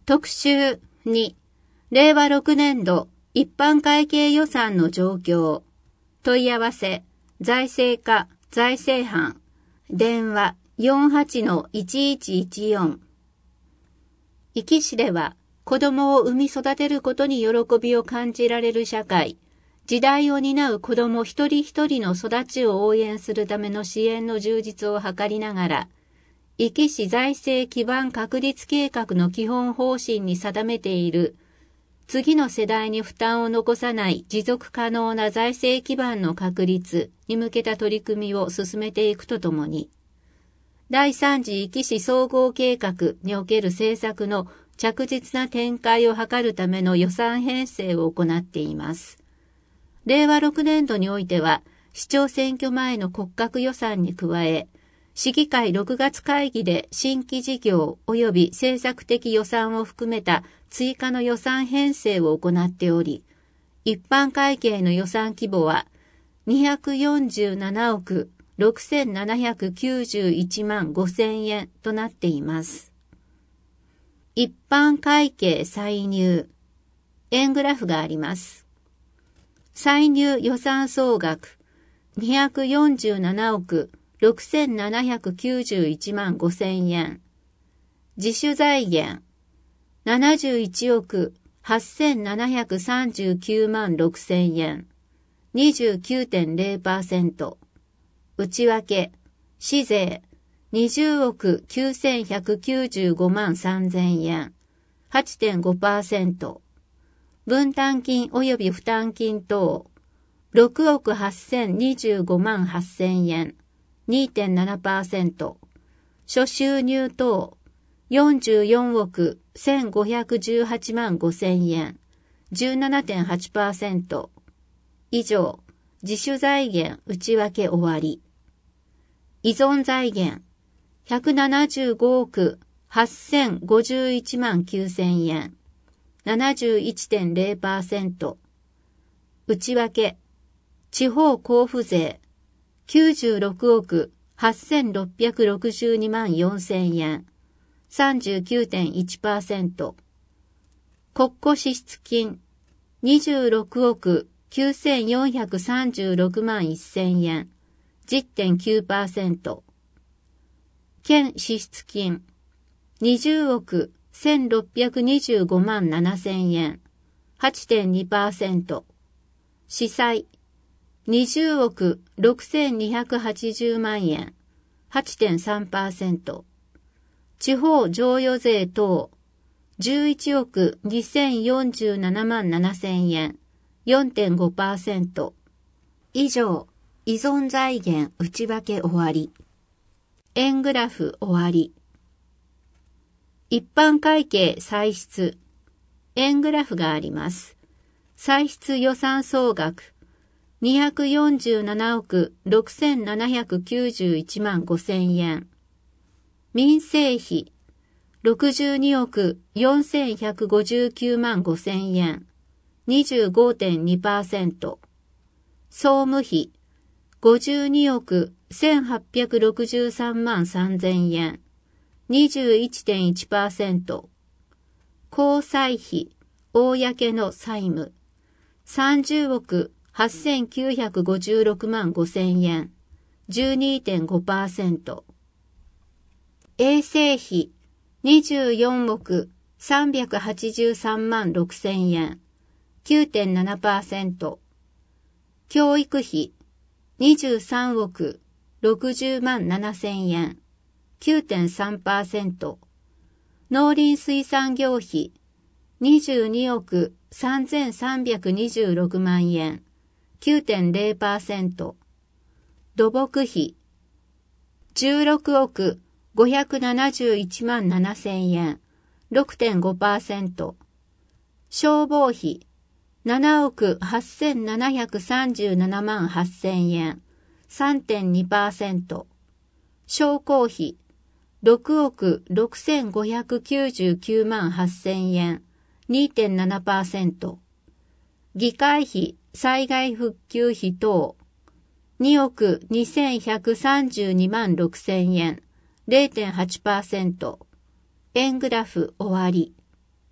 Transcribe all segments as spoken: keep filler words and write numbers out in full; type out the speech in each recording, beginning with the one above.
特集に、れいわろくねんど一般会計予算の状況。問い合わせ、財政課、財政班。電話 よんはちのいちいちいちよん。壱岐市では、子供を産み育てることに喜びを感じられる社会、時代を担う子供一人一人の育ちを応援するための支援の充実を図りながら、壱岐市財政基盤確立計画の基本方針に定めている、次の世代に負担を残さない持続可能な財政基盤の確立に向けた取り組みを進めていくとともに、だいさん次壱岐市総合計画における政策の着実な展開を図るための予算編成を行っています。れいわろくねんどにおいては、市長選挙前の骨格予算に加え、市議会ろくがつ会議で新規事業及び政策的予算を含めた追加の予算編成を行っており、一般会計の予算規模はにひゃくよんじゅうななおくろくせんななひゃくきゅうじゅういちまんごせんえんとなっています。一般会計歳入。円グラフがあります。歳入予算総額にひゃくよんじゅうななおくろくせんななひゃくきゅうじゅういちまんごせんえん。自主財源ななじゅういちおくはっせんななひゃくさんじゅうきゅうまんろくせんえん。にじゅうきゅうてんれいパーセント。内訳市税にじゅうおくきゅうせんひゃくきゅうじゅうごまんさんぜんえん。はちてんごパーセント。分担金及び負担金等ろくおくはっせんにじゅうごまんはっせんえん。にてんななパーセント。諸収入等よんじゅうよんおくせんごひゃくじゅうはちまんごせんえん。じゅうななてんはちパーセント。以上、自主財源内訳終わり。依存財源ひゃくななじゅうごおくはっせんごじゅういちまんきゅうせんえん。ななじゅういってんれいパーセント。内訳地方交付税きゅうじゅうろくおくはっせんろっぴゃくろくじゅうにまんよんせんえん。さんじゅうきゅうてんいちパーセント。国庫支出金にじゅうろくおくきゅうせんよんひゃくさんじゅうろくまんせんえん。じゅってんきゅうパーセント。県支出金にじゅうおくせんろっぴゃくにじゅうごまんななせんえん。はちてんにパーセント。市債にじゅうおくろくせんにひゃくはちじゅうまんえん。はちてんさんパーセント。地方譲与税等じゅういちおくにせんよんじゅうななまんななせんえん。よんてんごパーセント。以上、依存財源内訳終わり。円グラフ終わり。一般会計歳出。円グラフがあります。歳出予算総額にひゃくよんじゅうななおくろくせんななひゃくきゅうじゅういちまんごせんえん。民生費ろくじゅうにおくよんせんひゃくごじゅうきゅうまんごせんえん。にじゅうごてんにパーセント。総務費ごじゅうにおくせんはっぴゃくろくじゅうさんまんさんぜんえん。にじゅういってんいちパーセント。公債費公の債務さんじゅうおくはっせんきゅうひゃくごじゅうろくまんごせんえん。じゅうにてんごパーセント。衛生費にじゅうよんおくさんびゃくはちじゅうさんまんろくせんえん。きゅうてんななパーセント。教育費にじゅうさんおくろくじゅうまんななせんえん。きゅうてんさんパーセント。農林水産業費にじゅうにおくさんぜんさんびゃくにじゅうろくまんえん。きゅうてんれいパーセント。土木費じゅうろくおくごひゃくななじゅういちまんななせんえん。ろくてんごパーセント。消防費ななおくはっせんななひゃくさんじゅうななまんはっせんえん。さんてんにパーセント。商工費ろくおくろくせんごひゃくきゅうじゅうきゅうまんはっせんえん。にてんななパーセント。議会費災害復旧費等におくにせんひゃくさんじゅうにまんろくせんえん。れいてんはちパーセント。円グラフ終わり。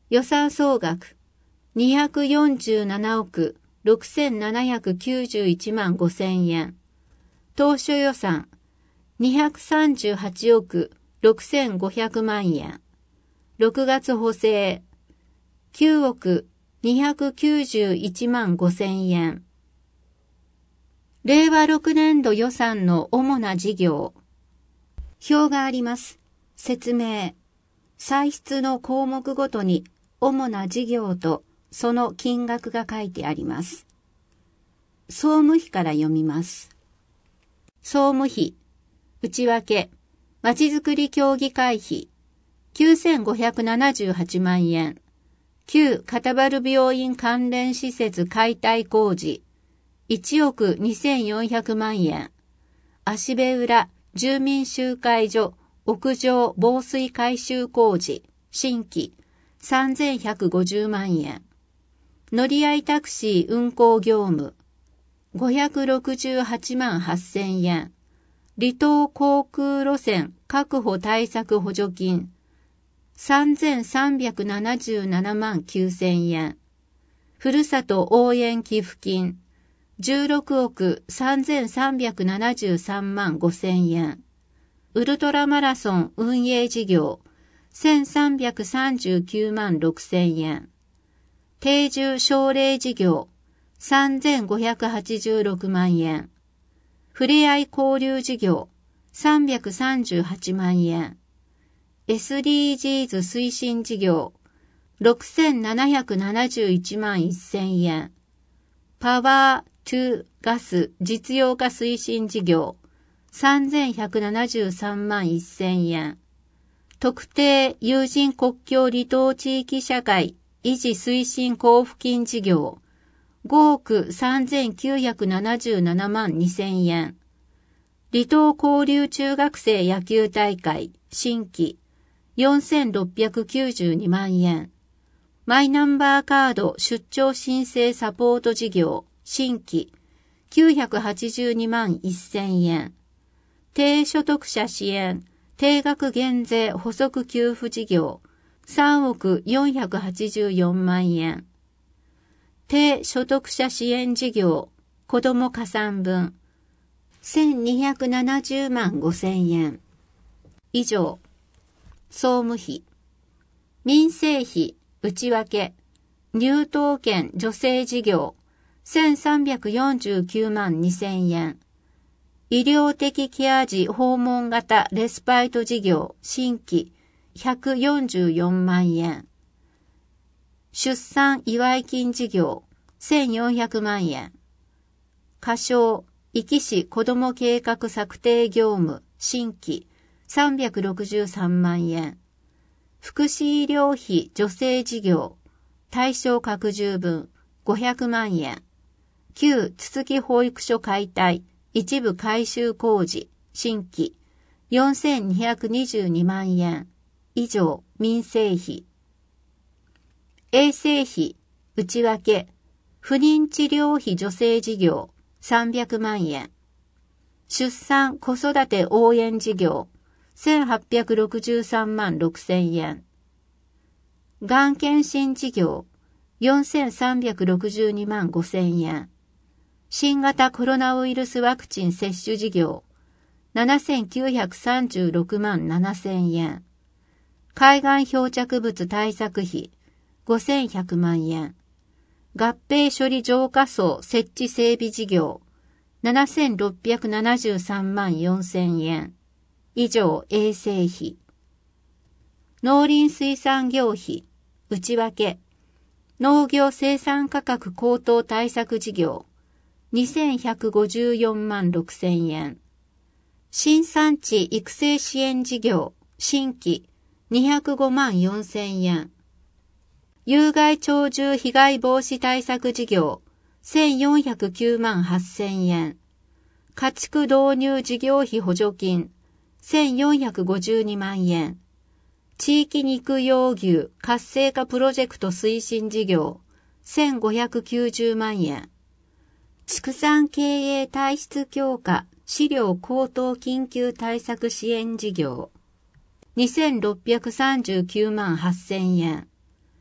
予算総額にひゃくよんじゅうななおくろくせんななひゃくきゅうじゅういちまんごせんえん。当初予算にひゃくさんじゅうはちおくろくせんごひゃくまんえん。ろくがつ補正きゅうおくにひゃくきゅうじゅういちまんごせんえん。れいわろくねんど予算の主な事業。表があります。説明。歳出の項目ごとに主な事業とその金額が書いてあります。総務費から読みます。総務費。内訳。まちづくり協議会費。きゅうせんごひゃくななじゅうはちまんえん。旧片原病院関連施設解体工事。いちおくにせんよんひゃくまんえん。芦部浦住民集会所屋上防水改修工事新規さんぜんひゃくごじゅうまんえん。乗り合いタクシー運行業務ごひゃくろくじゅうはちまんはっせんえん。離島航空路線確保対策補助金さんぜんさんびゃくななじゅうななまんきゅうせんえん。ふるさと応援寄付金じゅうろくおくさんぜんさんびゃくななじゅうさんまんごせんえん。ウルトラマラソン運営事業せんさんびゃくさんじゅうきゅうまんろくせんえん。定住奨励事業さんぜんごひゃくはちじゅうろくまんえん。ふれあい交流事業さんびゃくさんじゅうはちまんえん。エスディージーズ 推進事業ろくせんななひゃくななじゅういちまんせんえん。パワートゥガス実用化推進事業さんぜんひゃくななじゅうさんまんせんえん。特定有人国境離島地域社会維持推進交付金事業ごおくさんぜんきゅうひゃくななじゅうななまんにせんえん。離島交流中学生野球大会新規よんせんろっぴゃくきゅうじゅうにまんえん。マイナンバーカード出張申請サポート事業新規きゅうひゃくはちじゅうにまんせんえん。低所得者支援定額減税補足給付事業さんおくよんひゃくはちじゅうよんまんえん。低所得者支援事業子ども加算分せんにひゃくななじゅうまんごせんえん。以上。総務費。民生費内訳入島券助成事業せんさんびゃくよんじゅうきゅうまんにせんえん。医療的ケア児訪問型レスパイト事業新規ひゃくよんじゅうよんまんえん。出産祝い金事業せんよんひゃくまんえん。仮称壱岐市子ども計画策定業務新規さんびゃくろくじゅうさんまんえん。福祉医療費助成事業対象拡充分ごひゃくまんえん。旧つつき保育所解体一部改修工事新規よんせんにひゃくにじゅうにまんえん。以上民生費。衛生費内訳不妊治療費助成事業さんびゃくまんえん。出産子育て応援事業せんはっぴゃくろくじゅうさんまんろくせんえん。がん検診事業よんせんさんびゃくろくじゅうにまんごせんえん。新型コロナウイルスワクチン接種事業ななせんきゅうひゃくさんじゅうろくまんななせんえん。海岸漂着物対策費ごせんひゃくまんえん。合併処理浄化槽設置整備事業ななせんろっぴゃくななじゅうさんまんよんせんえん。以上衛生費。農林水産業費内訳農業生産価格高騰対策事業にせんひゃくごじゅうよんまんろくせんえん。新産地育成支援事業新規にひゃくごまんよんせんえん。有害鳥獣被害防止対策事業せんよんひゃくきゅうまんはっせんえん。家畜導入事業費補助金せんよんひゃくごじゅうにまんえん。地域肉用牛活性化プロジェクト推進事業せんごひゃくきゅうじゅうまんえん。畜産経営体質強化飼料高騰緊急対策支援事業にせんろっぴゃくさんじゅうきゅうまんはっせんえん。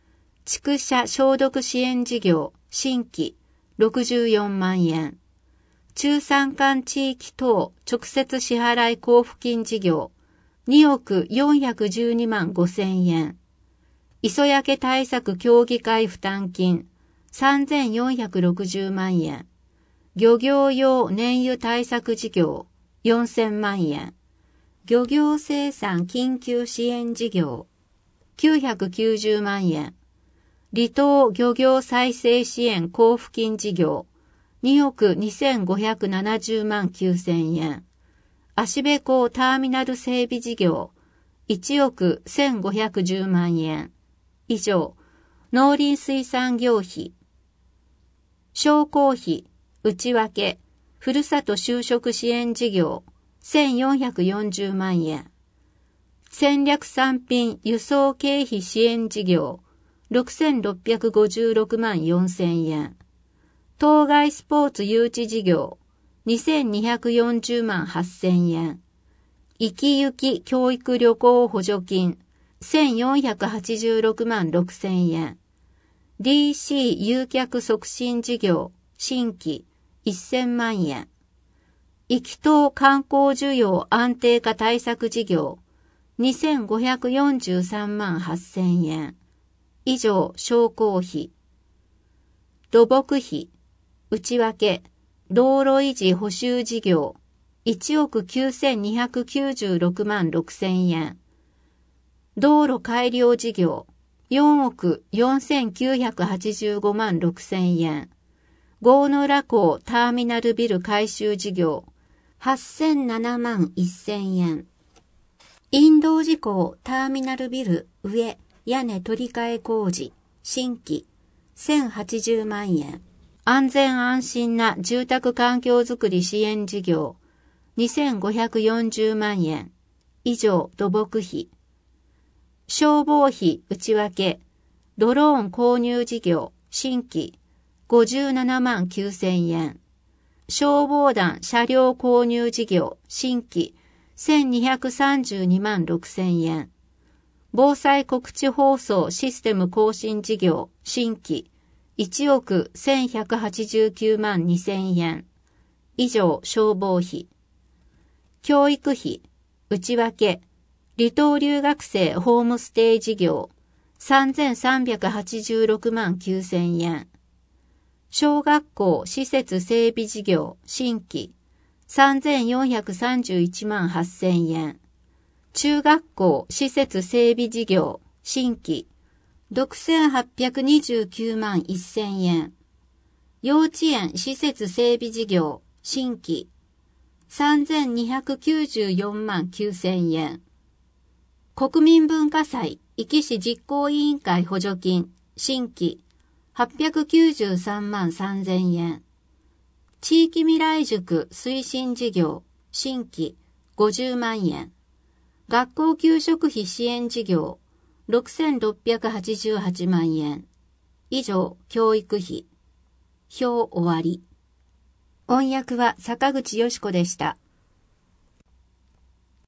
畜舎消毒支援事業新規ろくじゅうよんまんえん。中山間地域等直接支払い交付金事業におくよんひゃくじゅうにまんごせんえん。磯焼け対策協議会負担金さんぜんよんひゃくろくじゅうまんえん。漁業用燃油対策事業よんせんまんえん。漁業生産緊急支援事業きゅうひゃくきゅうじゅうまんえん。離島漁業再生支援交付金事業におくにせんごひゃくななじゅうまんきゅうせんえん。芦部港ターミナル整備事業いちおくせんごひゃくじゅうまんえん。以上、農林水産業費。商工費、内訳、ふるさと就職支援事業せんよんひゃくよんじゅうまんえん。戦略産品輸送経費支援事業ろくせんろっぴゃくごじゅうろくまんよんせんえん。当該スポーツ誘致事業にせんにひゃくよんじゅうまんはっせんえん。行き行き教育旅行補助金せんよんひゃくはちじゅうろくまんろくせんえん。ディーシー 誘客促進事業新規せんまんえん。壱岐島観光需要安定化対策事業にせんごひゃくよんじゅうさんまんはっせんえん。以上、商工費。土木費、内訳、道路維持補修事業いちおくきゅうせんにひゃくきゅうじゅうろくまんろくせんえん。道路改良事業よんおくよんせんきゅうひゃくはちじゅうごまんろくせんえん。郷野浦港ターミナルビル改修事業はっせんななまんせんえん。陰道寺港ターミナルビル上屋根取り替え工事新規せんはちじゅうまんえん。安全安心な住宅環境づくり支援事業にせんごひゃくよんじゅうまんえん。以上、土木費。消防費内訳ドローン購入事業新規ごじゅうななまんきゅうせんえん。消防団車両購入事業新規せんにひゃくさんじゅうにまんろくせんえん。防災告知放送システム更新事業新規いちおくせんひゃくはちじゅうきゅうまんにせんえん。以上、消防費。教育費内訳離島留学生ホームステイ事業さんぜんさんびゃくはちじゅうろくまんきゅうせんえん。小学校施設整備事業新規さんぜんよんひゃくさんじゅういちまんはっせんえん。中学校施設整備事業新規ろくせんはっぴゃくにじゅうきゅうまんせんえん。幼稚園施設整備事業新規さんぜんにひゃくきゅうじゅうよんまんきゅうせんえん。国民文化祭壱岐市実行委員会補助金新規はっぴゃくきゅうじゅうさんまんさんぜんえん。地域未来塾推進事業新規ごじゅうまんえん。学校給食費支援事業ろくせんろっぴゃくはちじゅうはちまんえん。以上、教育費。表終わり。音訳は坂口よし子でした。